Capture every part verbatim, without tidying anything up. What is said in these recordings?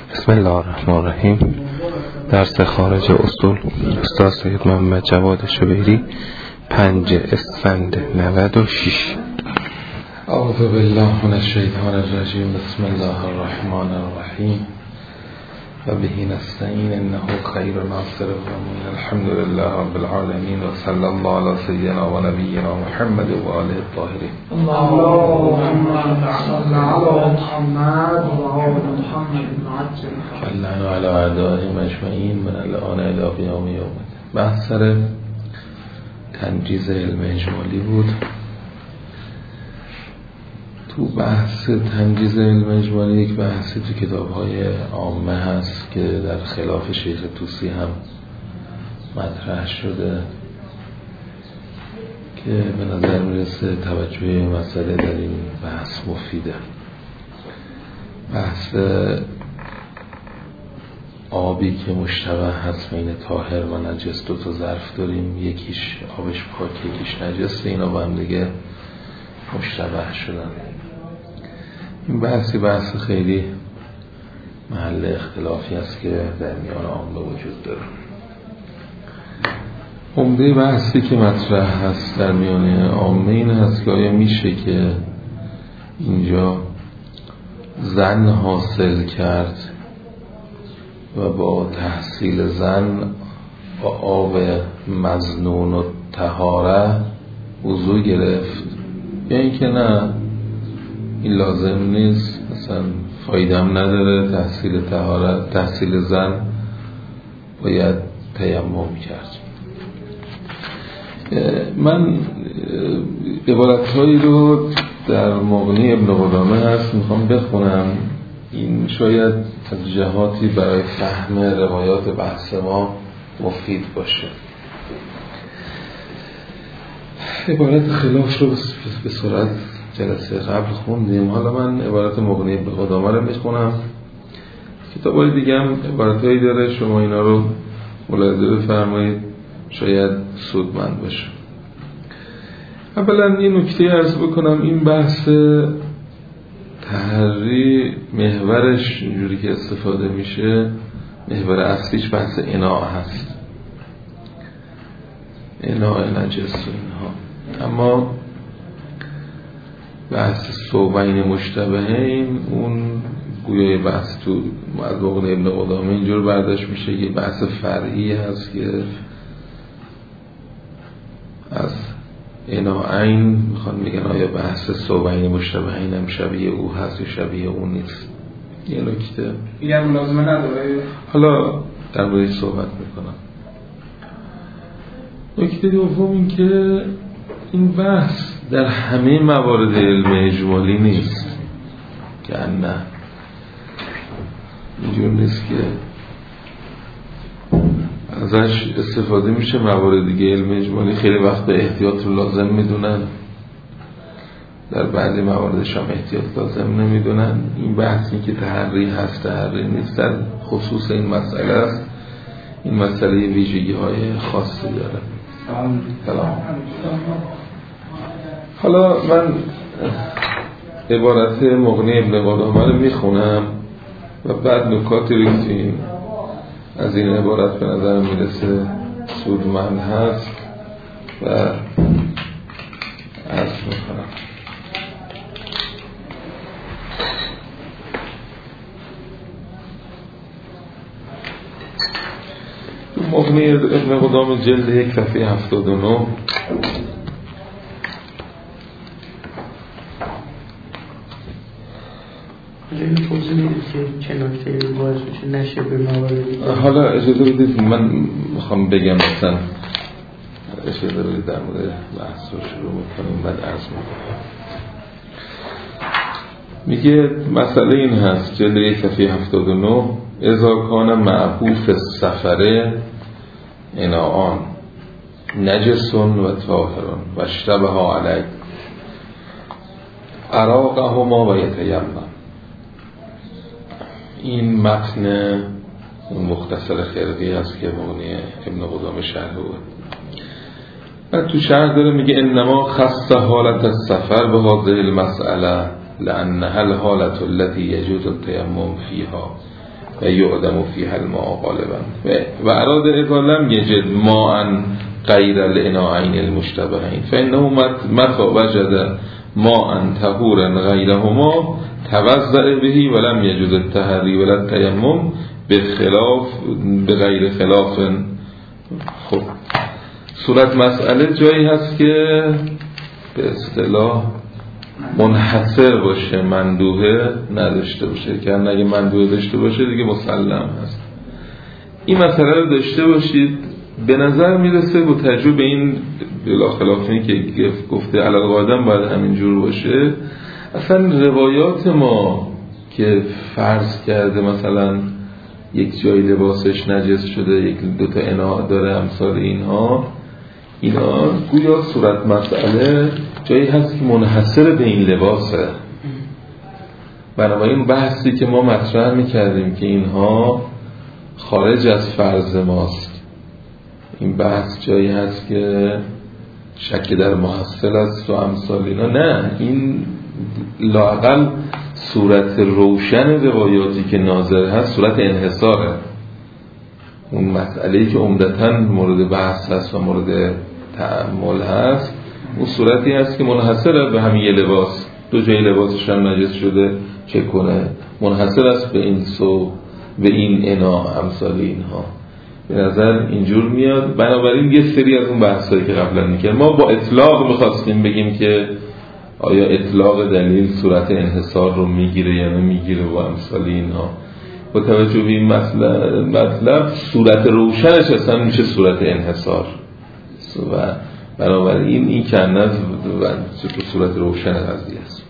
بسم الله الرحمن الرحیم. درس خارج اصول استاد سید محمد جواد شبیری، پنج اسفند نود و شش. اعوذ بالله من الشیطان الرجیم. بسم الله الرحمن الرحیم و به نستعین انه خیر ناصر و معین. الحمد لله رب العالمین و صلی الله علی سیدنا و نبینا محمد و آله الطاهرین. اللهم صل علی محمد و آل محمد عجل فلعن علی اعدائهم اجمعین من الان الی قیام یوم الدین. بحث سر تنجیز علم اجمالی بود. تو بحث تنجیز علم اجمالی یک بحثی تو کتاب‌های عامه هست که در خلاف شیخ طوسی هم مطرح شده که به نظر میرسه توجه مسئله در این بحث مفیده. بحث آبی که مشتبه هست بین طاهر و نجس، دو تا ظرف داریم، یکیش آبش پاک یکیش نجسه، اینا با هم دیگه مشتبه شدن. این بحثی بحث خیلی محل اختلافی است که در میان عامه وجود داره. عمده بحثی که مطرح هست در میان عامه این هست که آیا میشه که اینجا زن حاصل کرد و با تحصیل زن با آب مظنون و طهاره وضو گرفت، یا اینکه نه این لازم نیست، مثلا فایده هم نداره، تحصیل طهارت تحصیل زن باید تیمم کرد. من عبارتهایی رو در مغنی ابن قدامه هست میخوام بخونم. این شاید از جهاتی برای فهم روایات بحث ما مفید باشه. عبارت خلاف رو به سرعت جلسه قبل خوندیم، حالا من عبارت مغنی ابن قدامه رو میخونم. کتابای دیگه هم عبارتهایی داره، شما اینا رو ملاحظه بفرمایید، شاید سودمند باشه. اولا این نکته عرض بکنم، این بحث تحری محورش اینجوری که استفاده میشه، محور اصلیش بحث اناء هست، اناء نجس و اینها. اما بحث ثوبین مشتبهین اون گویای بحث تو از مغنی ابن قدامه اینجور برداشت میشه که بحث فرعی هست که از اناءین میخوان میگن آیا بحث ثوبین مشتبهین هم شبیه او هست یا شبیه اون نیست. یه نکته دیگه لازمه نداره، حالا در موردش صحبت میکنم. نکته دوم این که این بحث در همه موارد علم اجمالی نیست، که نه اینجور نیست که ازش استفاده میشه موارد دیگه علم اجمالی خیلی وقت احتیاط رو لازم میدونن، در بعضی مواردش هم احتیاط لازم نمیدونن. این بحثی که تحری هست تحری نیست در خصوص این مسئله است. این مسئله ویژگی های خاصی داره. سلام. حالا من عبارت مغنی ابن قدامه رو میخونم و بعد نکاتی رو که از این عبارت به نظر میرسه سودمند هست و عرض میکنم. مغنی ابن قدامه جلد یک صفحه هفتاد و نه. حالا اجازه بدید من میخوام بگم، مثلا اجازه بدید در مورد بحث رو شروع میکنیم بعد عرض میکنم. میگه مسئله این هست، جلد یک صفحه هفتاد و نه، اذا کان معبوف سفره اناءان نجسون و طاهرون و اشتبه علیه اراقهما و یتیمم. این متن اون مختصر خرقی هست که مغنی ابن قدامه شرح بود. بعد تو شرح داره میگه انما خص حالت السفر به هذه المسئله لانها الحالة التي يجوز التيمم فيها و یعدم فیها الماء غالبا و اراد اذا لم یجد ماء غیر الاناءین المشتبهین فانه متى وجد ماء طهورا غیرهما توضأ به ولم یجوز التحری ولا التیمم به خلاف به غیر خلاف. خب صورت مسئله جایی هست که به اصطلاح منحصر باشه، مندوحه نداشته باشه، که اگه مندوحه داشته باشه دیگه مسلم هست. این مسئله رو داشته باشید. به نظر میرسه با تجربه این بلا خلافی که گفته علی القادم باید همینجور باشه. اصلا روایات ما که فرض کرده مثلا یک جای لباسش نجس شده، یک دوتا اناء داره، امثال اینها، اینا گویا صورت مسئله جایی هست که منحصر به این لباسه. بنابراین بحثی که ما مطرح میکردیم که اینها خارج از فرض ماست، این بحث جایی هست که شک در محصل است و امثال اینا، نه، این لااقل صورت روشن روایاتی که ناظر هست صورت انحصاره. اون مسئله‌ای که عمدتاً مورد بحث هست و مورد تأمل هست اون صورتی هست که منحصر به همین یه لباس، دو جای لباسش هم نجس شده چه کنه، منحصر است به این سو به این انا امثال اینها. به نظر اینجور میاد. بنابراین یه سری از اون بحثایی که قبلا میکرد ما با اطلاق میخواستیم بگیم که آیا اطلاق دلیل صورت انحصار رو میگیره یا نمیگیره و امثال اینها. با توجه به این مطلب, مطلب صورت روشنش اصلا میشه صورت انحصار و بنابراین این کنه و صورت روشن قضیه است.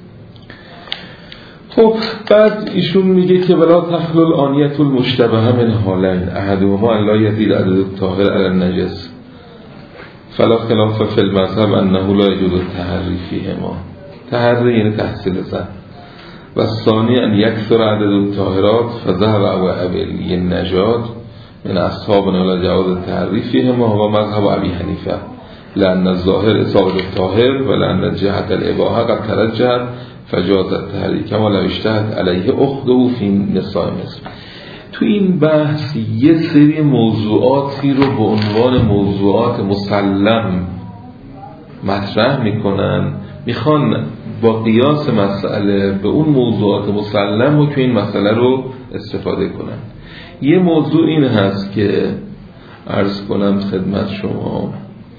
خب بعد ایشون میگه که ولا تخلو الآنیة المشتبهه من حالین احدهما ان لا یزید عدد الطاهر علی النجس فلا خلاف فی المذهب انه لا یجوز التحری فیهما. تحری یعنی تحصیل زن. و ثانی ان یکثر عدد الطاهرات فذهب ابو ابی النجاد من اصحابنا لا جواز التحری فیهما و مذهب ابی حنیفه لأن الظاهر اصابه الطاهر و لأن جهت الاباحه قد ترجحت فجاز التحری کما لو اشتهت علیه اخته فی نساء مصر. تو این بحث یه سری موضوعاتی رو به عنوان موضوعات مسلم مطرح میکنن، میخوان با قیاس مسئله به اون موضوعات مسلم و که این مسئله رو استفاده کنن. یه موضوع این هست که عرض کنم خدمت شما،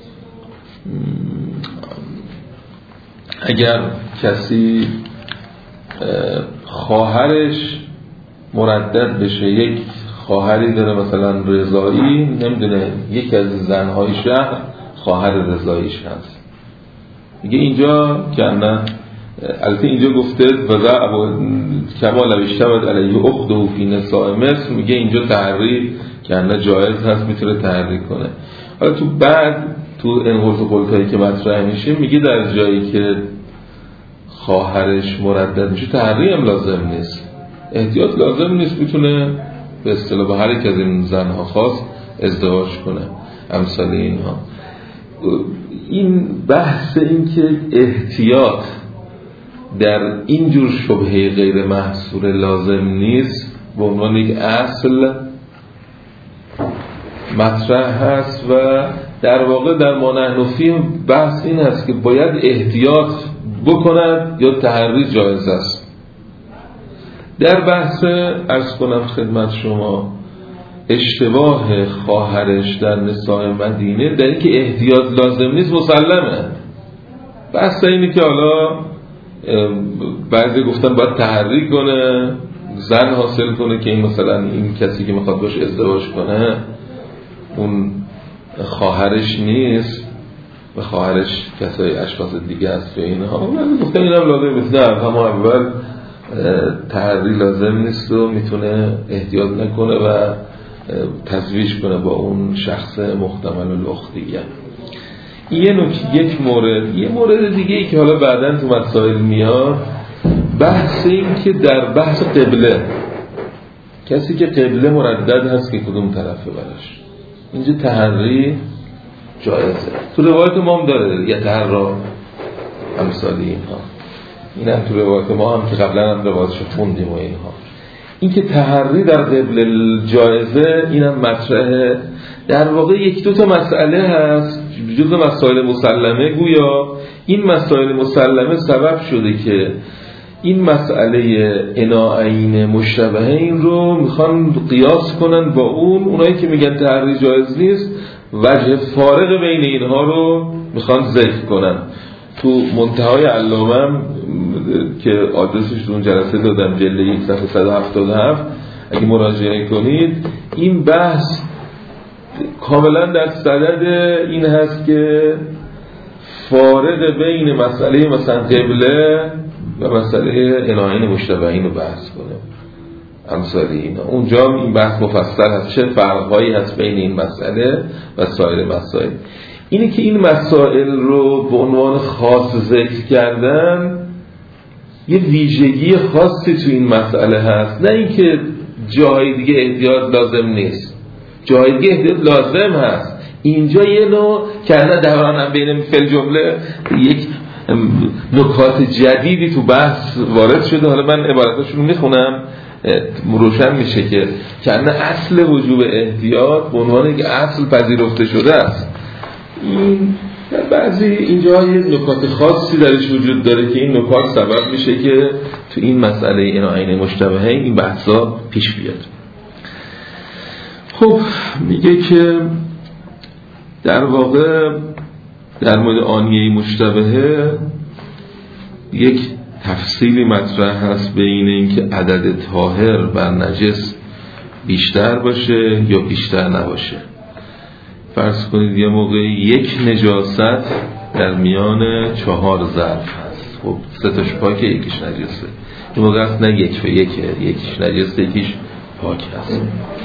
اگر کسی خواهرش مردد بشه، یک خواهری داره مثلا رضایی، نمیدونه یک از زنهای شهر خواهر رضاییش هست، میگه اینجا که نه، البته اینجا گفته وضع کما لو اشتبهت علیه اخته فی نساء مصر، میگه اینجا تحری که نه جایز هست، میتونه تحری کنه. حالا تو بعد تو انقلت و قلتایی که مطرح میشه میگه در جایی که خواهرش مردد میشه تحری هم لازم نیست، احتیاط لازم نیست، میتونه به اصطلاح با هر یک از این زنها خاص ازدواج کنه امثال اینها. این بحث این که احتیاط در اینجور شبهه غیر محصور لازم نیست به عنوان یک اصل مطرح هست و در واقع در ما نحن فیه بحث این هست که باید احتیاط بکند یا تحری جایز است. در بحث عرض کنم خدمت شما اشتباه خواهرش در نساء مدینه در این که احتیاط لازم نیست مسلمه. بحث اینه که حالا بعضی گفتن باید تحری کنه، زن حاصل کنه که این مثلا این کسی که میخواد باش ازدواج کنه اون خواهرش نیست و خواهرش کسای اشخاص دیگه است و اینها. من گفتم اینم لازم نیست، نه همه اول تحری لازم نیست و میتونه احتیاط نکنه و تزویج کنه با اون شخص محتمل الاخت دیگه. یه نکته، یک مورد. یه مورد دیگه ای که حالا بعداً تو مسائل میاد بحث این که در بحث قبله کسی که قبله مردد هست که کدوم طرفه براش، اینجا تحری جایزه. تو روایت ما هم داره یه تحرا امثال اینها، این هم تو روایت ما هم که قبلا هم روایتش خوندیم و اینها. این که تحری در قبل الجائزه اینم مطرحه. در واقع یک دو تا مسئله هست جزء مسائل مسلمه، گویا این مسائل مسلمه سبب شده که این مسئله اناعین مشتبهین رو میخوان قیاس کنن با اون، اونایی که میگن تحری جایز نیست وجه فارق بین اینها رو میخوان ذکر کنن. تو منتهای علامه که آدرسش رو اون جلسه دادم، جلد یک صفحه صد و هفتاد و هفت، اگه مراجعه کنید این بحث کاملا در صدد این هست که فارق بین مسئله مثلا قبله و مسئله اناعین مشتبهین رو بحث کنه. امثال اینا اونجا این بحث مفصل هست چه فرقهایی هست بین این مسئله و سایر مسائل. اینه که این مسائل رو به عنوان خاص ذکر کردن یه ویژگی خاصی تو این مسئله هست، نه اینکه جای دیگه احتیاط لازم نیست، جای دیگه احتیاط لازم هست. اینجا یه نوع که نه دورانم بین فل جمله یک نکات جدیدی تو بحث وارد شده. حالا من عبارتاشون رو میخونم روشن میشه که کنه اصل وجوب احتیاط به عنوان یک اصل پذیرفته شده است. این بعضی اینجا یه نکات خاصی درش وجود داره که این نکات سبب میشه که تو این مسئله اناعین مشتبهین این بحثا پیش بیاد. خب میگه که در واقع در مورد آنیه مشتبهه یک تفصیلی مطرح هست بین این که عدد طاهر بر نجس بیشتر باشه یا بیشتر نباشه. فرض کنید یه موقع یک نجاست در میان چهار ظرف هست، خب سه تاش پاکه یکیش نجسه. این موقع هست نه یک به یکه، یکیش نجسه یکیش پاک هست.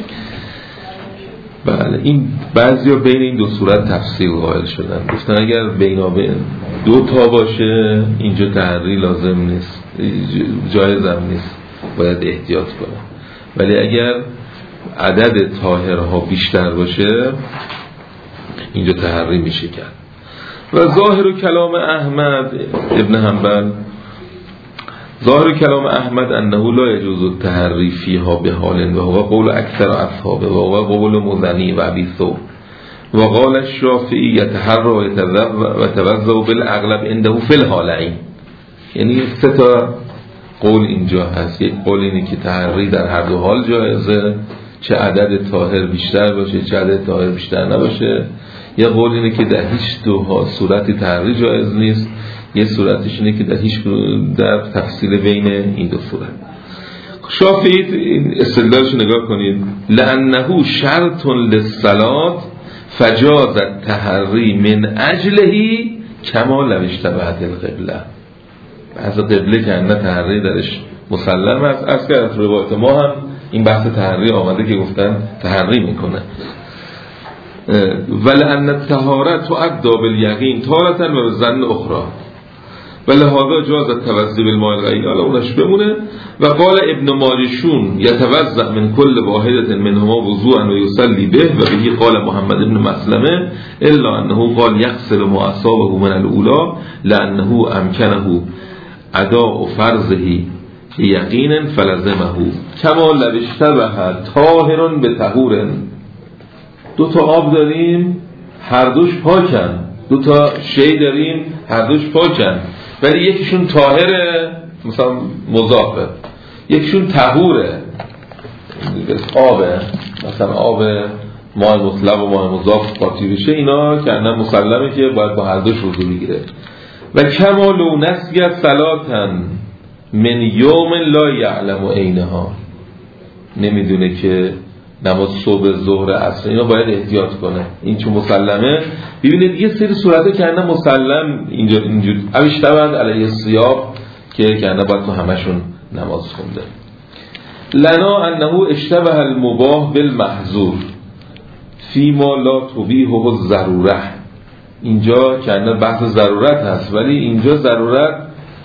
بله این بعضیا بین این دو صورت تفصیل قائل شدن، گفتن اگر بینابین دو تا باشه اینجا تحری لازم نیست، جایز هم نیست، باید احتیاط کنه. ولی اگر عدد طاهرها بیشتر باشه اینجا تحری میشه کرد. و ظاهر کلام احمد ابن حنبل، ظاهر کلام احمد انه لا یجوز التحری فیها بحال و هو قول اکثر اصحابه و هو قول مزنی و ابی ثور و قال الشافعی یتحرى و توضا بالاغلب عنده فی الحالین. یعنی سه تا قول اینجا هست. یک قول اینه که تحری در هر دو حال جایزه، چه عدد طاهر بیشتر باشه چه عدد طاهر بیشتر نباشه. یه قول اینه که در هیچ دو صورتی تحری جایز نیست. یه صورتش اینه که در هیچ در تفصیل بین این دو صورت. شافعی این استدلالش نگاه کنید، لانه شرط للصلاه فجاز التحری من اجله کما لو اشتبهت القبله. از قبله که نه تحری درش مسلم است. از که از روایت ما هم این بحث تحری آمده که گفتن تحری میکنه. ولأن الطهارة تؤدى بالیقین تارة و ظن اخرى ولهذا جاز التوضؤ بالماء الغیر. حالا اونش بمونه. و قال ابن ماجشون یتوضأ من كل واحدة منهما وضوءا و یصلی به و به قال محمد ابن مسلمه الا انه قال یغسل ما اصابه من الاولى لانه امکنه اداء فرضه یقینا فلزمه کما لو اشتبه طاهر بطهور. دو تا آب داریم هر دوش پاکن، دو تا شی داریم هر دوش پاکن، ولی یکیشون طاهره مثلا مضافه، یکیشون طهوره آبه، مثلا آب ماء مطلق و ماء مضاف قاطی بشه. اینا که انا مسلمه که باید با هر دوش وضو بگیره. و کما لو نسی صلاتن من یوم لا یعلم عینها، نمیدونه که نماز صبح ظهر عصر اینا باید احتیاط کنه. این چون مسلمه. ببینید یه سری صورته که انا مسلم اینجا اینجور اوشتبند علیه السیاق که که انا باید تو همشون نماز خونده. لنا انه اشتبه المباح بالمحظور فیما لا تبیحه الضروره. اینجا که انا بحث ضرورت هست، ولی اینجا ضرورت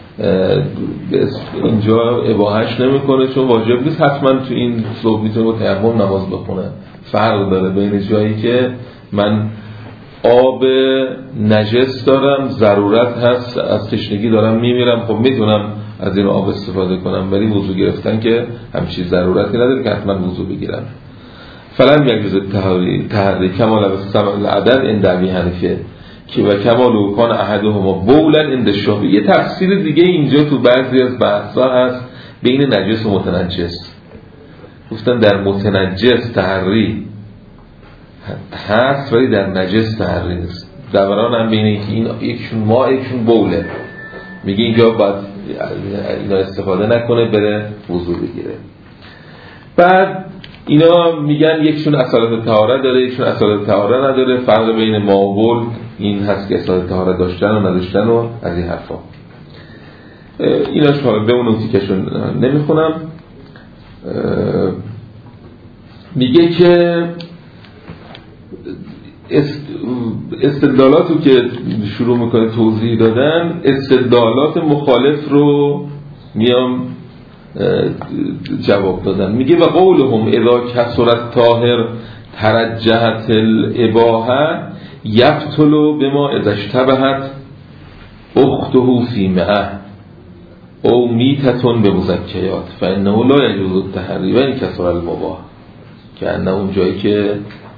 اینجا اباحش نمیکنه چون واجب نیست حتما تو این صبح میتونه با تیمم نماز بخونه. فرق داره بین جایی که من آب نجس دارم ضرورت هست از تشنگی دارم میمیرم، خب میتونم از این آب استفاده کنم، ولی وضو گرفتن که همچین ضرورتی نداره که حتما وضو بگیرم. فلم یجوز التحری تحری کمال العدد عند ابی حنیفه که و کمال کان احدهما بولا عند الشافعی. یه تفسیر دیگه اینجا تو بعضی از بحث‌ها هست بین نجس و متنجس. گفتن در متنجس تحری هست ولی در نجس تحری نیست. دوران هم بینه که این یکشون ما یکشون بوله، میگه اینجا باید اینا استفاده نکنه بره وضو بگیره. بعد اینا میگن یکشون اصالت طهارت داره یکشون اصالت طهارت نداره. فرق بین ما و بول این هست که اصالت طهارت داشتن و نداشتن و از این حرفا. اینا شما به اون تیکشون نمیخونم. میگه که استدلالاتو که شروع میکنه توضیح دادن، استدلالات مخالف رو میام جواب دادن. میگه و قولهم اذا کثرت طاهر ترجحت الاباحه یبطل بما اذا اشتبهت اخته فی معه او میتتون به مزکیات فانه لا یجوز التحری و این کثر المباح، که انه اون جایی که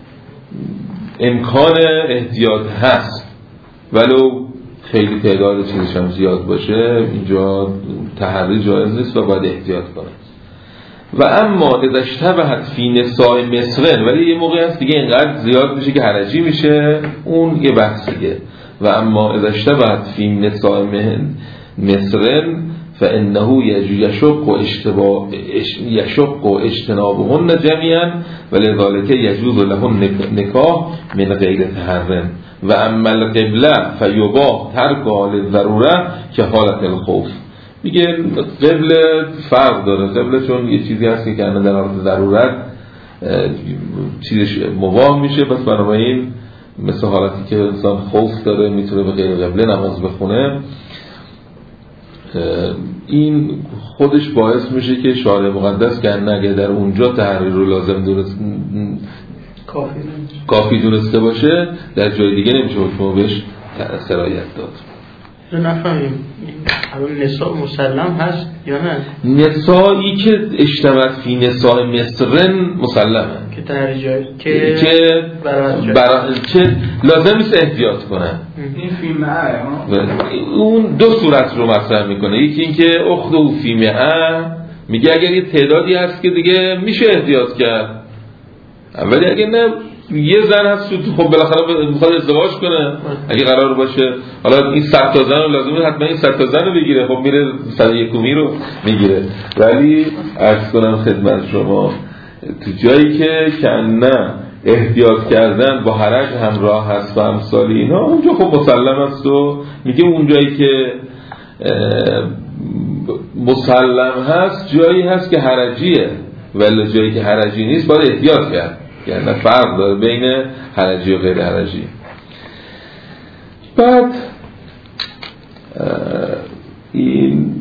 امکان احتیاط هست ولو خیلی تعداد چیزش هم زیاد باشه اینجا تحری جایز نیست و باید احتیاط کنه. و اما اذا اشتبهت فی نساء مصرن، ولی یه موقع هست دیگه اینقدر زیاد میشه که حرجی میشه، اون یه بحث دیگه. و اما اذا اشتبهت فی نساء مصرن فانه یشق و اشتباه یشق و اجتنابهن جميعا ولذلك یجوز لهن نکاح من غیر تحرم. و اما القبله فیباح ترکها للضروره که حالت الخوف. میگه قبله فرق داره. قبله چون یه چیزی هست که کنه در حالت ضرورت چیزش مباح میشه، پس بنابراین مثل حالتی که انسان خوف داره میتونه به غیر قبله نماز بخونه. این خودش باعث میشه که شارع مقدس که اگه در اونجا تحریر رو لازم دونست کافی, کافی دونسته باشه در جای دیگه نمیشه حکم بهش سرایت داد. نفهمیم اول نساء مسلم هست یا نه؟ نسایی که اشتبهت فی نساء مصرن مسلمه که در جای که که برای که لازم نیست احتیاط کنن. این فیمه اون دو صورت رو مطرح میکنه. یکی این که اخذو فیمه میگه اگر یه تعدادی هست که دیگه میشه احتیاط کرد، ولی اگر نه یه زن هست خب بالاخره میخواد ازدواج کنه اگه قرار باشه حالا این صد تا زن رو لازمه حتما این صد تا زن رو بگیره، خب میره صد و یکمی رو میگیره. ولی عرض کنم خدمت شما تو جایی که کنه احتیاط کردن با حرج همراه هست و امثال اینا اونجا خب مسلم است. و میگه اون جایی که مسلم هست جایی هست که حرجیه، ولی جایی که حرجی نیست باید احتیاط کرد. یعنی فرق داره بین حرجی و غیر حرجی. بعد این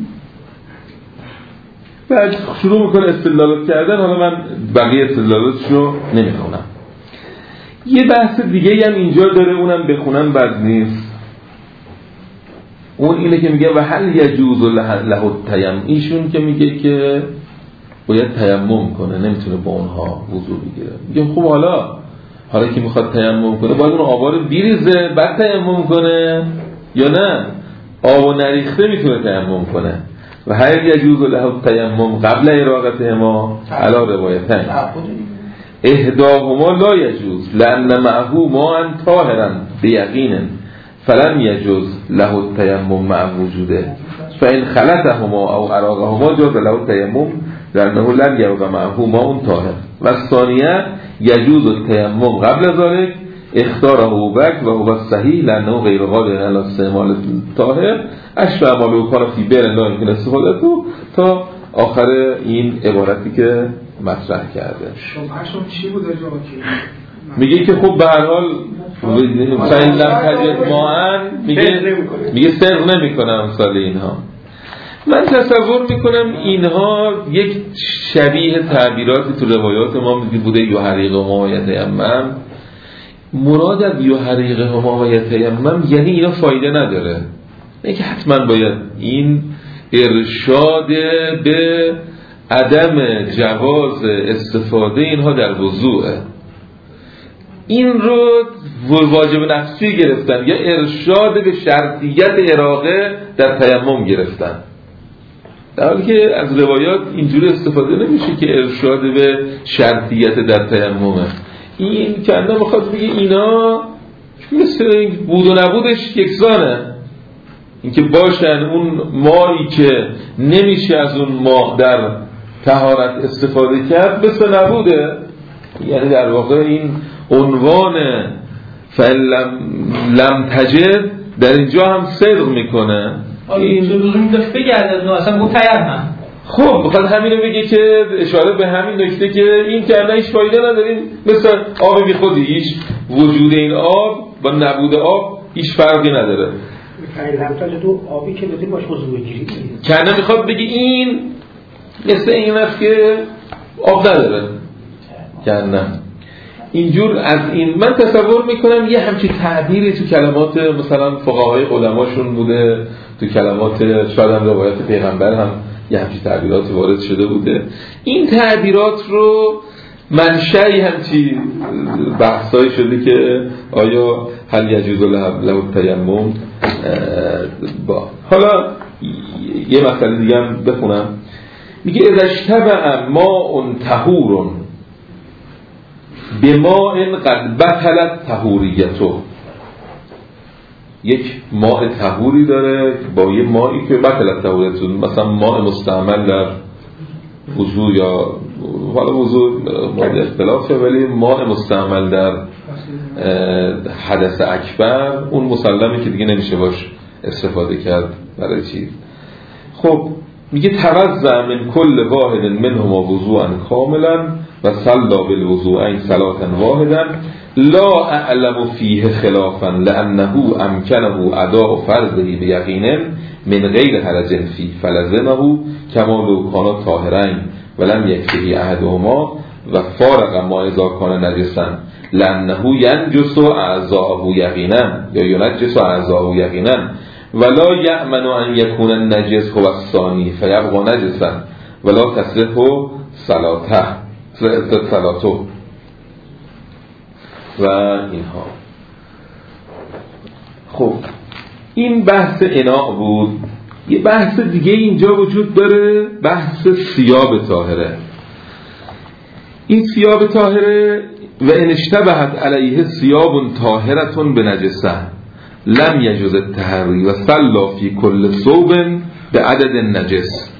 بعد شروع میکنه استدلالات کردن. حالا من بقیه استدلالاتش رو نمیخونم. یه بحث دیگه هم اینجا داره اونم بخونم بد نیست. اون اینه که میگه و هل یجوز له التیمم. ایشون که میگه که باید تیمم کنه نمیتونه با اونها وضو بگیره. میگه خب حالا حالا که میخواد تیمم کنه باید اون آبا رو بریزه بعد تیمم کنه یا نه آب و نریخته میتونه تیمم کنه. و هل یجوز له التیمم قبل اراقتهما علی روایتین احداهما لا یجوز لان معه ماء طاهرا بیقین فلم یجوز له التیمم مع وجوده فان خلطهما او اراقهما جاز له التیمم لانه لم یبق معه ماء طاهر. و الثانیه یجوز التیمم قبل ذلك اختاره ابوبکر و هو الصحیح لانه غیر قادر علی استعمال طاهر اشبه ما لو کان فی بئر لا یمکن استفادته تا آخر این عبارتی که مطرح کرده. شبهشون چی بود اجازه میگه که خب به هر حال فین لم تجد ماء میگه میگه سرق نمیکنه امثال اینها. من تصور میکنم اینها یک شبیه تعبیراتی تو روایات ما بوده یحرق ما و یتیمم. مراد از یحرق ما و یتیمم یعنی اینا فایده نداره، نه که حتما باید این ارشاد به عدم جواز استفاده اینها در وضوءه. این رو واجب نفسی گرفتن یا ارشاد به شرطیت اراقه در تیمم گرفتن، در حالی که از روایات اینجوری استفاده نمیشه که ارشاد به شرطیت در تیممه. این کنده میخواد بگه اینا مثل بود و نبودش یکسانه، اینکه باشن اون مایی که نمیشه از اون ماء در طهارت استفاده کرد مثل نبوده. یعنی در واقع این عنوان فلم لم تجد در اینجا هم صدق میکنه. این لزومی داشت بگرده نه اصلا گفت تیمم. خب بخواد همینو بگه که اشاره به همین نکته که این کنه هیچ فایده نداریم، مثل آب بی خودی، هیچ وجود این آب با نبود آب هیچ فرقی نداره. لم دو آبی که بدیم باش وضو بگیری کنه میخواد بگه این مثل این است که آب نداره. کنه اینجور از این من تصور میکنم یه همچی تعبیری تو کلمات مثلا فقهای قدماشون بوده، تو کلمات شاید هم روایات پیغمبر هم یه همچی تعبیرات وارد شده بوده. این تعبیرات رو منشأی همچی بحثایی شده که آیا هل یجوز له التیمم با. حالا یه مسئله دیگه هم بخونم، میگه اذا اشتبه ماء طهور بماء قد بطلت طهوریته. یک ماء طهوری داره با یه مائی که بطلت طهوریته، مثلا ماء مستعمل در وضو یا حالا وضو مورد اختلافه، ولی ماء مستعمل در حدث اکبر اون مسلمه که دیگه نمیشه باش استفاده کرد برای چیز. خب میگه توضع من کل واحد منهما وضوءا کاملا و صلا بالوضوءین صلاة واحدا لا اعلم فیه خلافا لانه امکنه اداء فرضه بیقین من غیر حرج فی فلزمه کما لو کانا طاهرین ولم یکفیه احدهما و فارق ما اذا کان نجسا لانه ینجس اعضاءه یقینا یا ینجس اعضاءه یقینا ولا یأمن ان یکون النجس هو الثانی فیبقى نجسا ولا تصلح صلاته صلاته و اینها. خب این بحث اناء بود. یه بحث دیگه اینجا وجود داره، بحث ثیاب طاهره. این ثیاب طاهره و ان اشتبهت علیه ثیاب طاهره بنجسه لم یجوز التحری و صلا فی کل ثوب به عدد نجس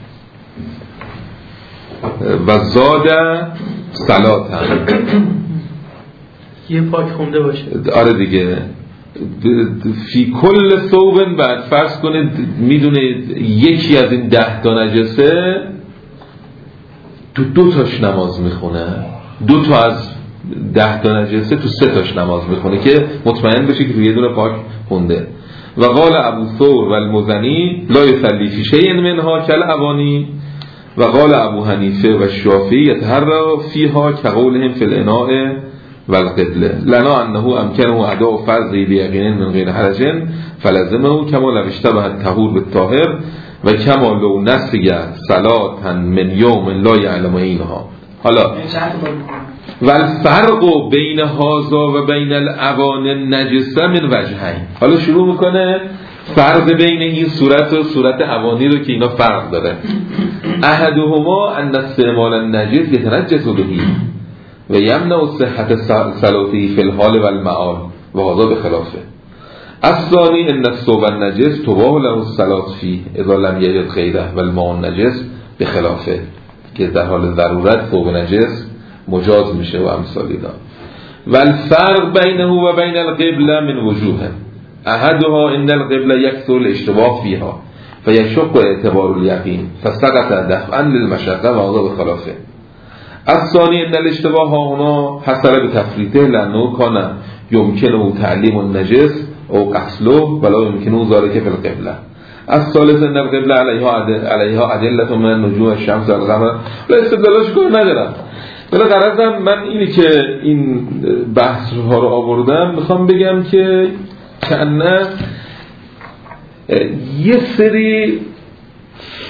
و زاد صلاة یه پاک خونده باشه. آره دیگه فی کل ثوب، بعد فرض کنید میدونید یکی از این ده تا نجسه تو دو تاش نماز میخونه، دو تا از ده تا نجسه تو سه تاش نماز میخونه که مطمئن بشه که تو یه دونه پاک خونده. و قال ابو ثور و المزنی لا یصلی فی شیء منها کالاوانی و قال ابو حنیفه و شافعی یتحرى فیها کقولهم فی الاناء و القبله لنا انه امکنه اداء فرض بیقین من غیر حرج فلزمه کما لو اشتبه الطهور بالطاهر و کما لو نسي صلاة من یوم لا یعلم اینها. حالا و الفرق بین هذا و بین الاوان النجسه من وجهین. حالا شروع میکنه فرق بین این صورت و صورت اوانی رو که اینا فرق داره. احدهما ان استعمال النجس یتنجس بهی و یمنع صحت صلاته فی الحال و المعال و هذا بخلافه. الثانی ان الثوب النجس تباح له الصلاة فيه اذا لم یجد غیره و الماء النجس بخلافه، که در حال ضرورت ثوب نجس مجاز میشه و امثالی دا. و الفرق بینه و بین القبله من وجوه احدها ان القبله یکثر الاشتباه فيها فیشق اعتبار الیقین فسقط دفعا للمشقه و هذا بخلافه. الثانی ان الاشتباه ها هنا حصل بتفریطه لانه کان یمکنه تعلیم النجس او قتله ولا یمکنه ذلك فی القبله. الثالث ان القبله علیها عدل علیها ادله من نجوم الشمس و القمر. و استدلالش کار ندارم، ولی غرضم من اینی که این بحث ها رو آوردم میخوام بگم که کنه یه سری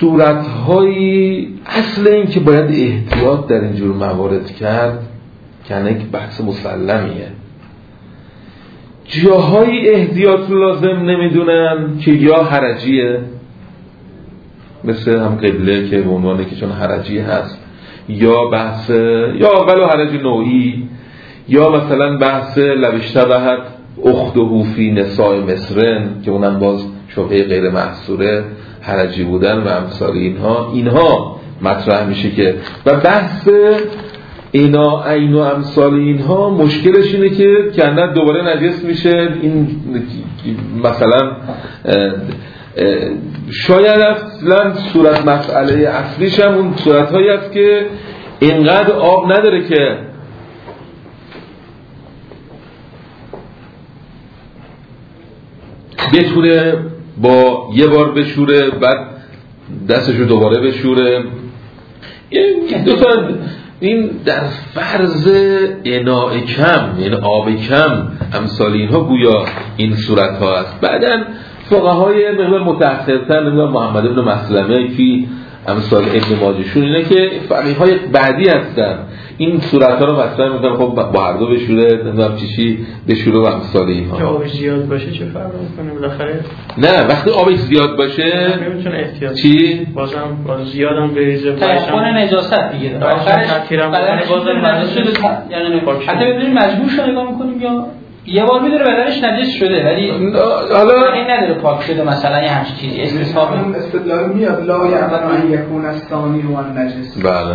صورت‌های اصل این که باید احتیاط در اینجور موارد کرد که یک بحث مسلمیه. جاهای احتیاط لازم نمیدونن که یا حرجیه، مثل هم قبله که به عنوانه که چون حرجی هست، یا بحث یا اول حرج نوعی، یا مثلا بحث لوشتبهت اخته فی نساء مصرن که اونم باز شبهه غیر محصوره حرجی بودن و امثال اینها اینها مطرح میشه که و بحث اینا عین و امثال اینها مشکلش اینه که کندن دوباره نجس میشه. این مثلا اه اه شاید اصلا صورت مسئله اصلیش هم اون صورت هایی است که اینقدر آب نداره که بتونه با یه بار بشوره بعد دستشو دوباره بشوره. دو تا این در فرض اناء کم، یعنی آب کم امثال اینها گویا این صورت ها است. بعدن فقهای مقدار متأخرتر نمیدونم محمد ابن مسلمه کی امثال ابن ماجشون اینه که فقیه های بعدی هستن این صورت ها رو مطرح میکنن خب با هر دو بشوره نمیدونم چیشی بشوره و امثال اینها. که آبش زیاد باشه چه فرق میکنه بالاخره؟ نه وقتی آبش زیاد باشه نمیتونه احتیاط چی؟ بازم باز زیادم بریزه تیقن نجاست دیگه آخرش بدنش بازم نجس شده، یعنی حتی ببینیم مجبور شده نگاه میکنیم یا یه بار میداره بدنش نجس شده ولی حالا این نداره پاک شده مثلا یه همچین چیزی استثناء استدلال میاد لا یعلم ان یکون الثانی و النجس. بله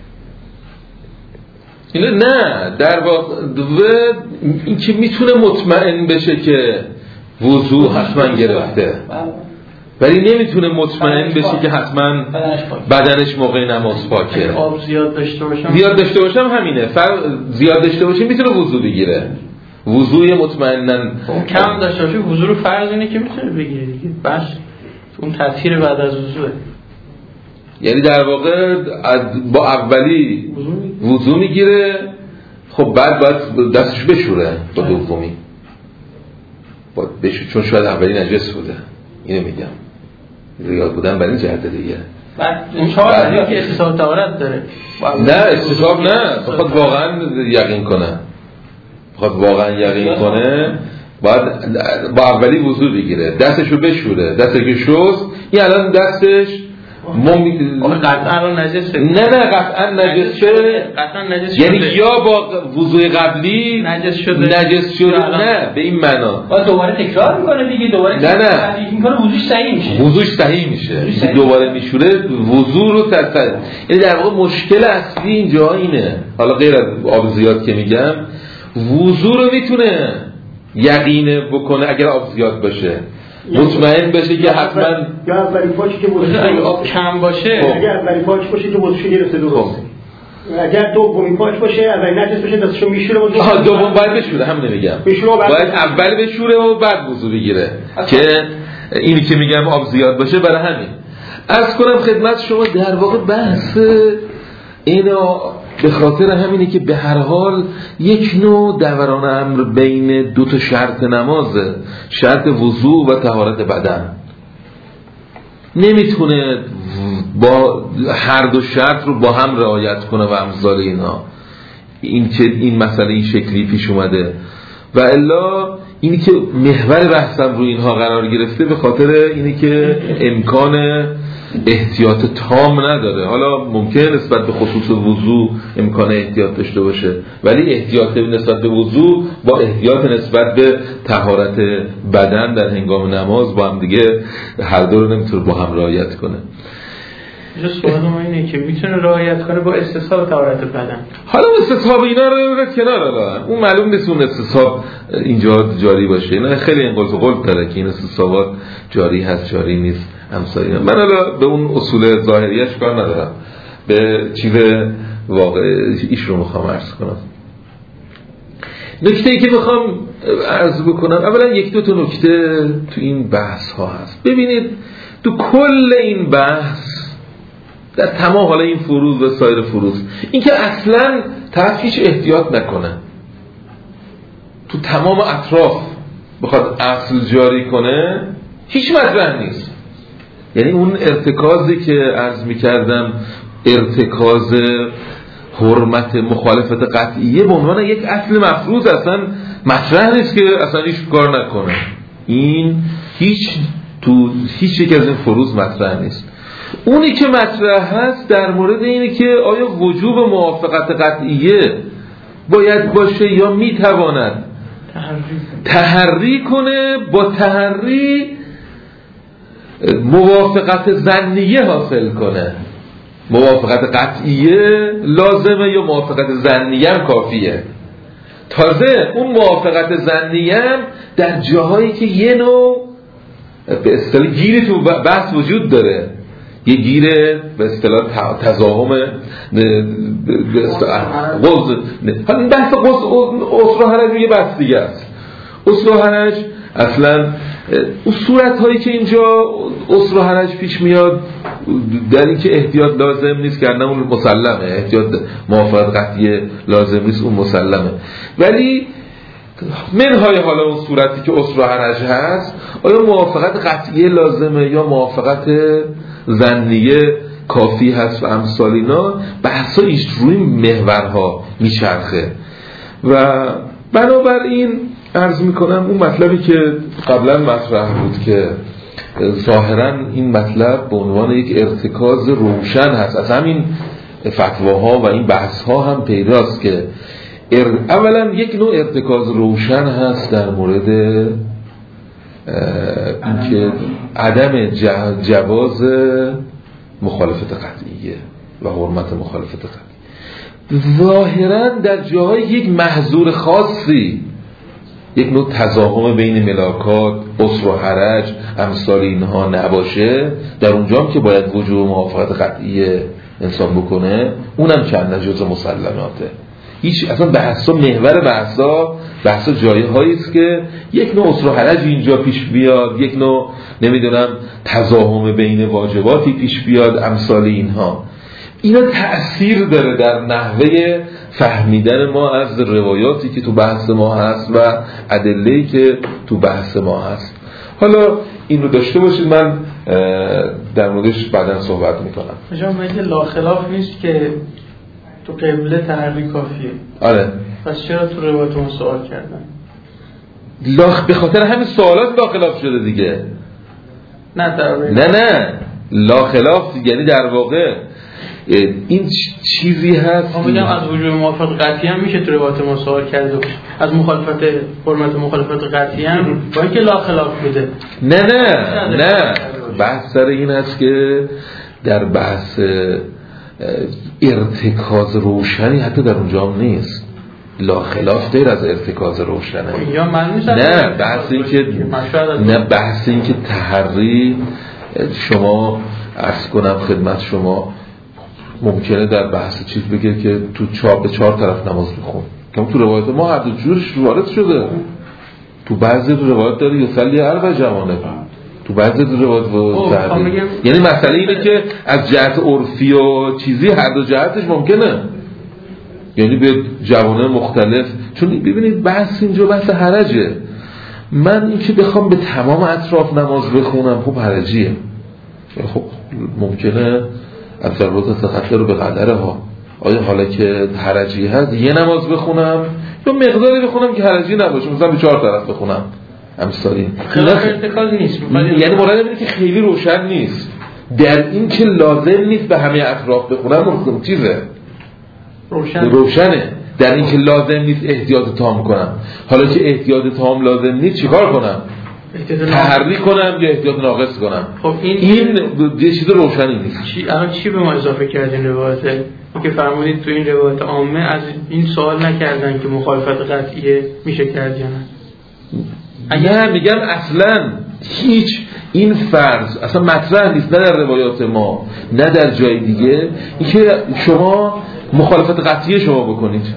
اینه نه در واقع این که میتونه مطمئن بشه که وضو حتما گرفته ولی نمیتونه مطمئن بشه که حتما بدنش موقع نماز پاکه. آب زیاد داشته باشم زیاد داشته باشم همینه فرق زیاد داشته باشه میتونه وضو بگیره. وضوی مطمئناً کم داشته باشه وضو رو فرض اینه که میتونه بگیره دیگه بس اون تطهیر بعد از وضوئه. یعنی در واقع با اولی وضو میگیره خب بعد باید دستش بشوره با دومی باید بشوره چون شاید اولی نجس بوده. اینو میگم زیاد بودن برای جهت دیگه. بعد اون چهار بعد که استثاب طهارت داره نه استثاب نه بخواد واقعا یقین کنه بخواد واقعا یقین کنه باید با اولی وضو بگیره دستشو بشوره دستی که شست این الان دستش مم... قطعا نجسه نه نه قطعا نجسه قطعا نجس یعنی یا با وضوء قبلی نجس شده نجس شده نه به این معنا باید دوباره تکرار میکنه دیگه دوباره نه نه میکنه وضوش صحیح میشه وضوش صحیح میشه دوباره میشوره وضو رو ترتر. یعنی در واقع مشکل اصلی اینجا اینه حالا غیر از آب زیاد که میگم وضو رو میتونه یقینه بکنه اگر آب زیاد باشه مطمئن بشه که حتما یا اولی پاکی که وضوش آب کم باشه اگر اولی پاک باشه که وضوش گرفته درست اگر دومی پاک باشه اولی نجس باشه دستشو میشوره وضو آها دوم باید بشوره همون نمیگم باید اول بشوره و بعد وضو بگیره که اینی که میگم آب زیاد باشه برای همین عرض کنم خدمت شما در واقع بحث اینا به خاطر همینه که به هر حال یک نوع دوران امر بین دو تا شرط نمازه شرط وضو و طهارت بدن نمیتونه با هر دو شرط رو با هم رعایت کنه و امثال اینا این که این مسئله این شکلی پیش اومده و الا اینی که محور بحثم رو اینها قرار گرفته به خاطر اینی که امکان احتیاط تام نداره. حالا ممکن نسبت به خصوص وضو امکان احتیاط داشته باشه ولی احتیاط نسبت به وضو با احتیاط نسبت به طهارت بدن در هنگام نماز با هم دیگه هر دو رو نمیتونه با هم رعایت کنه. اینجا سوال ما اینه که میتونه رعایت کنه با استصحاب طهارت بدن. حالا استصحاب اینا رو کنار دارن اون معلوم نیست اون استصحاب اینجا جاری باشه اینا خیلی اینقلت و قلت داره که این استصحابات جاری هست جاری نیست همسایی. من حالا به اون اصول ظاهریش کار ندارم به چیز واقع ایش رو میخوام عرض کنم. نکته ای که میخوام عرض بکنم اولا یک دو تا نکته تو این بحث ها هست. ببینید تو کل این بحث در تمام حالا این فروض و سایر فروض این که اصلا طرف هیچ احتیاط نکنه تو تمام اطراف بخواد اصل جاری کنه هیچ مطرح نیست. یعنی اون ارتکازی که عرض میکردم ارتکاز حرمت مخالفت قطعیه به عنوان یک اصل مفروض اصلا مطرح نیست که اصلا هیچ کار نکنه. این هیچ تو هیچ یک از این فروض مطرح نیست. اونی که مطرح هست در مورد اینه که آیا وجوب موافقت قطعیه باید باشه یا میتواند تحری کنه، با تحری موافقت ظنیه حاصل کنه. موافقت قطعیه لازمه یا موافقت ظنیه هم کافیه. تازه اون موافقت ظنیه هم در جاهایی که یه نوع به اصطلاح گیری تو بحث وجود داره، یه گیره به اصطلاح تضاهم به اصطلاح قض همین بحث قض اسر و حرج یه بحث دیگه است. اسر و حرج اصلا اون صورت هایی که اینجا اسر و حرج پیش میاد در این که احتیاط لازم نیست کردن اون مسلمه، احتیاط موافقت قطعی لازم نیست اون مسلمه، ولی منهای حالا اون صورتی که اسر و حرج هست آیا موافقت قطعی لازمه یا موافقت ظنیه کافی هست و امثال اینا، بحثا ایش روی محورها میچرخه. و بنابراین عرض میکنم اون مطلبی که قبلا مطرح بود که ظاهرا این مطلب به عنوان یک ارتکاز روشن هست از همین فتواها و این بحثها هم پیداست که اولا یک نوع ارتکاز روشن هست در مورد اینکه عدم جواز مخالفت قطعیه و حرمت مخالفت قطعی. ظاهرا در جاهای یک محظور خاصی، یک نوع تضاهم بین ملاکات، اسر و حرج، امثال اینها نباشه، در اونجا هم که باید وجوب موافقت قطعی انسان بکنه، اونم چند جزء مسلماته. هیچ اصلا بحثا محور بحثا بحثا جایهایی است که یک نوع اسر و حرج اینجا پیش بیاد، یک نوع نمیدونم تضاهم بین واجباتی پیش بیاد، امثال اینها. اینا تأثیر داره در نحوه فهمیدن ما از روایاتی که تو بحث ما هست و ادله‌ای که تو بحث ما هست. حالا این رو داشته باشید، من در موردش بعداً صحبت میکنم. شما میگه لا خلاف نیست که تو قبله تحری کافیه. آره. پس چرا تو روایت اون سوال کردن؟ لا به خاطر همین سوالات لا خلاف شده دیگه. نه در نه نه لا خلاف یعنی در واقع این چیزی هست. من میگم از وجود موافقت قطعی هم میشه تو روایت ما سوال کرده، از مخالفت حرمت مخالفت قطعی هم با اینکه لا خلاف بده. نه نه نه بحث سر این است که در بحث ارتکاز روشنی حتی در اونجا هم نیست. لا خلاف غیر از ارتکاز روشنه. یا من نه بحث این که نه بحث این که تحری شما عرض کنم خدمت شما ممکنه در بحث چیز بگه که تو چهار به چهار طرف نماز بخون، که تو روایت ما هر دو جورش وارد شده. تو بعضی روایت داره یصلی اربع جوانب، تو بعضی روایت و یعنی مسئله اینه که از جهت عرفی و چیزی هر دو جهتش ممکنه، یعنی به جوانب مختلف. چون ببینید بحث اینجا بحث حرجه. من این که بخوام به تمام اطراف نماز بخونم خب حرجیه، خب ممکنه از ضرورت تقدر رو به قدره ها. آیا حالا که حرجی هست یه نماز بخونم یا مقداری بخونم که حرجی نباشه، مثلا به چهار طرف بخونم امثالی خلاف ارتکاز نیست. یعنی مراد اینه که خیلی روشن نیست در این که لازم نیست به همه اطراف بخونم، چیزه روشن. روشنه در این که لازم نیست احتیاط تام کنم. حالا که احتیاط تام لازم نیست چیکار کنم؟ تحری کنم یا احتیاط ناقص کنم؟ خب این این یه چیز روشنی نیست. چی الان چی به ما اضافه کردین روایت که فرمودید تو این روایت عامه از این سوال نکردن که مخالفت قطعی میشه کرد یا نه؟ نه میگم اصلا هیچ این فرض اصلا مطرح نیست، نه در روایات ما نه در جای دیگه، این که شما مخالفت قطعی شما بکنید.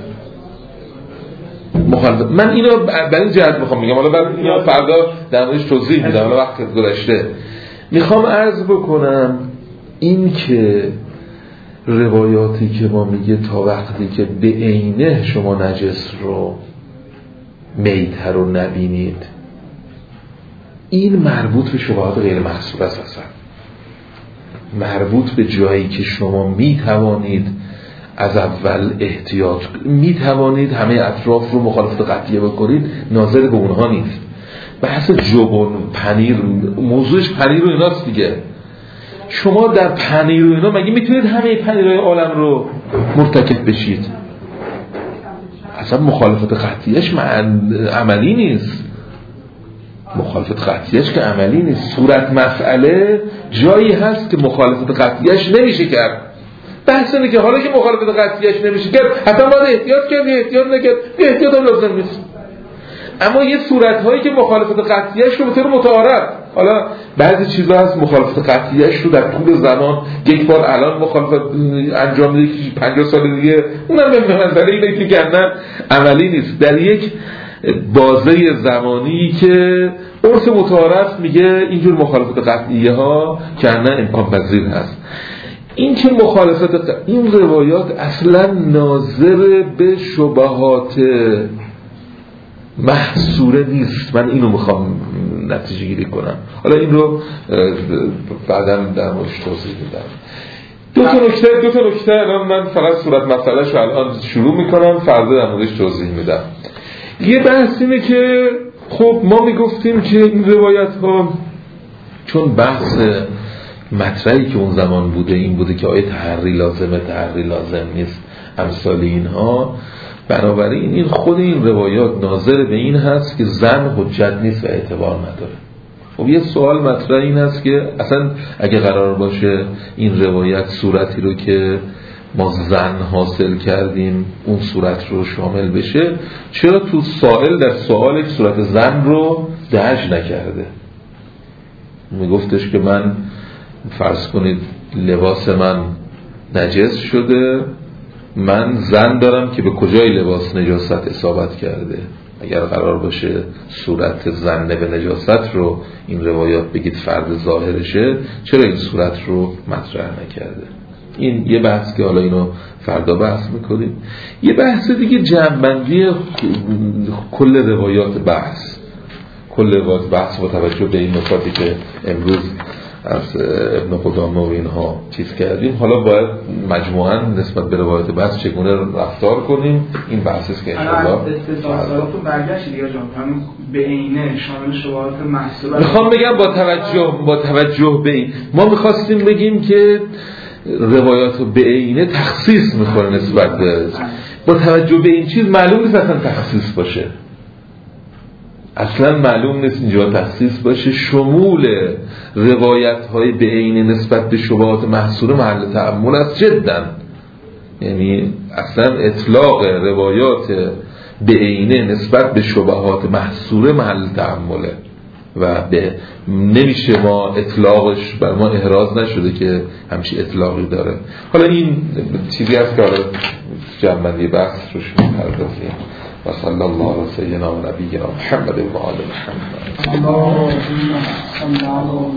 مخالفت من اینو برای این جهت میخوام میگم، حالا برای اینو فردا در موردش توضیح میدم، حالا وقت گذشته. میخوام عرض بکنم این که روایاتی که ما میگه تا وقتی که به عینه شما نجس رو میتر رو نبینید، این مربوط به شبهات غیر محصور است. اصلا مربوط به جایی که شما می توانید از اول احتیاط می توانید همه اطراف رو مخالفت قطعیه بکنید، ناظر به اونها نیست. بحث جبن پنیر موضوعش پنیر و ایناست دیگه. شما در پنیر و اینا مگه میتونید همه پنیرهای عالم رو مرتکب بشید؟ اصلا مخالفت قطعیش عملی نیست. مخالفت قطعیش که عملی نیست. صورت مسئله جایی هست که مخالفت قطعیش نمیشه کرد. بحث اینه که حالا که مخالفت قطعیش نمیشه کرد حتی باید احتیاط کرد یا احتیاط نکرد، احتیاط هم لازم نیست. اما یه صورت‌هایی که مخالفت قطعیش رو به طور متعارف، حالا بعضی چیزا هست مخالفت قطعیش رو در طول زمان یک بار الان مخالفت انجام میده که پنجاه سال دیگه اونم به منزله اینه که کردن عملی نیست. در یک بازه زمانی که عرف متعارف میگه اینجور مخالفت قطعیه ها کردن امکان پذیر هست. این که مخالفت ق... این روایات اصلا ناظر به شبهات محصوره نیست. من اینو میخوام نتیجه گیری کنم. حالا این رو بعداً در موردش توضیح میدم. دو تا نکته دو تا نکته الان من فقط صورت مسئله‌اش رو الان شروع میکنم، فردا در موردش توضیح میدم. یه بحث اینه که خب ما میگفتیم که این روایت ها چون بحث مطرحی که اون زمان بوده این بوده که آیه تحری لازمه تحری لازم نیست امثال اینها، بنابراین این خود این روایات ناظر به این هست که زن حجت نیست و اعتبار نداره. خب یه سوال مطرح این هست که اصلا اگه قرار باشه این روایت صورتی رو که ما زن حاصل کردیم اون صورت رو شامل بشه، چرا تو سائل در سوال صورت زن رو درج نکرده؟ میگفتش که من فرض کنید لباس من نجس شده، من زن دارم که به کجای لباس نجاست اصابت کرده. اگر قرار باشه صورت زن به نجاست رو این روایات بگید فرد ظاهرشه، چرا این صورت رو مطرح نکرده؟ این یه بحث که حالا اینو فردا بحث میکنیم. یه بحث دیگه جمع‌بندی کل روایات بحث کل روایات بحث با توجه به این نکاتی که امروز از ابن قدامه و اینها چیز کردیم. حالا باید مجموعاً نسبت به روایت بحث چگونه رفتار کنیم. این بحثی است که ان شاء الله استدلالاتون برگشت دیگه جان همون به عینه شامل شبهات محصول. میخوام بگم با توجه با توجه به این ما میخواستیم بگیم که روایات به عینه تخصیص میخوره نسبت به با توجه به این چیز معلوم نیست اصلا تخصیص باشه. اصلا معلوم نیست اینجا تخصیص باشه. شمول روایت های به عینه نسبت به شبهات محصوره محل تأمل است جدا. یعنی اصلا اطلاق روایات به عینه نسبت به شبهات محصوره محل تأمله و به نمیشه ما اطلاقش بر ما احراز نشده که همچی اطلاقی داره. حالا این چیزی هست که جمع‌بندی بحث روش می‌پردازیم. و صلی الله علی سیدنا و نبینا محمد و آل محمد.